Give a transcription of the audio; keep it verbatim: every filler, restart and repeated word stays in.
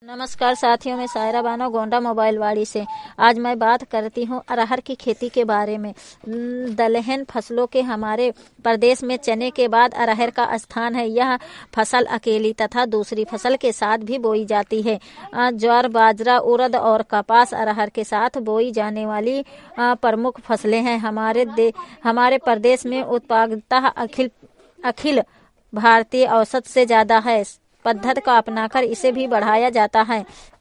नमस्कार साथियों, मैं सायरा बानो गोंडा मोबाइल वाड़ी से। आज मैं बात करती हूँ अरहर की खेती के बारे में। दलहन फसलों के हमारे प्रदेश में चने के बाद अरहर का स्थान है। यह फसल अकेली तथा दूसरी फसल के साथ भी बोई जाती है। ज्वार, बाजरा, उड़द और कपास अरहर के साथ बोई जाने वाली प्रमुख फसलें हैं। हमारे दे हमारे प्रदेश में उत्पादकता अखिल अखिल भारतीय औसत से ज्यादा है। पद्धति का अपनाकर इसे भी बढ़ाया जाता है।